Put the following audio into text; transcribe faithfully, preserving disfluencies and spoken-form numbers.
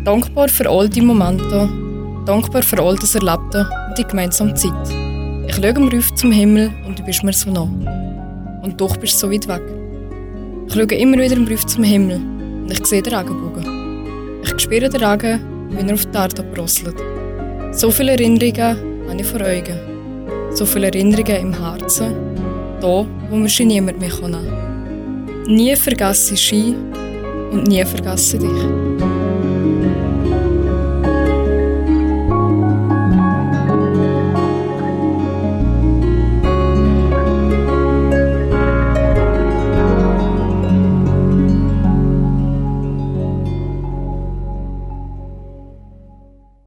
Dankbar für all die Momente, dankbar für all das Erlebte und die gemeinsame Zeit. Ich schaue am Ruf zum Himmel und du bist mir so nah. Und doch bist du so weit weg. Ich schaue immer wieder am Ruf zum Himmel und ich sehe den Regenbogen. Ich spüre den Regen, wie er auf die Erde bröselt. So viele Erinnerungen habe ich vor Augen. So viele Erinnerungen im Herzen, da, wo mir schon niemand mehr nehmen kann. Nie vergesse ich Ski und nie vergesse dich.